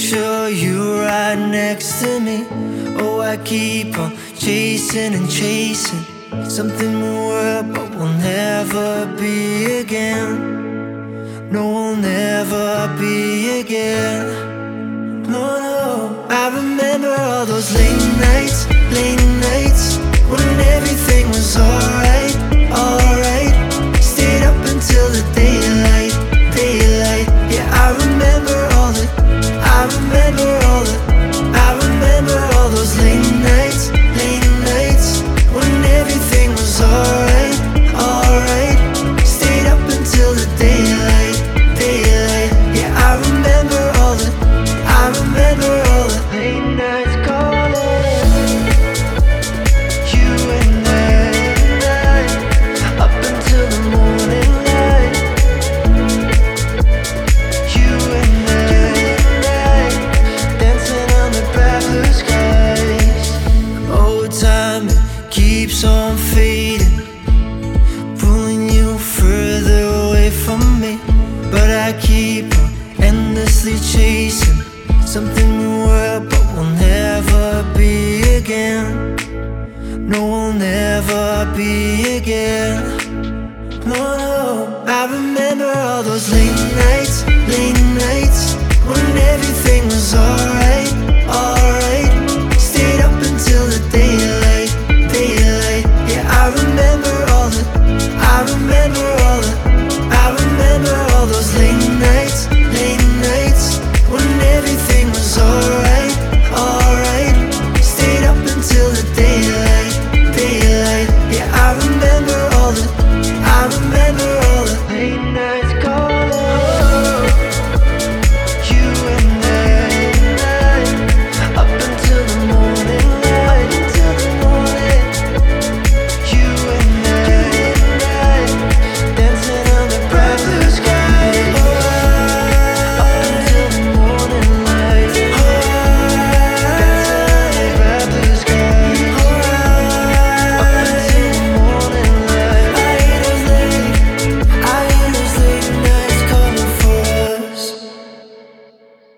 picture you right next to me. Oh, I keep on chasing and chasing something more, but we'll never be again. No, we'll never be again. No, no. I remember all those late nights, late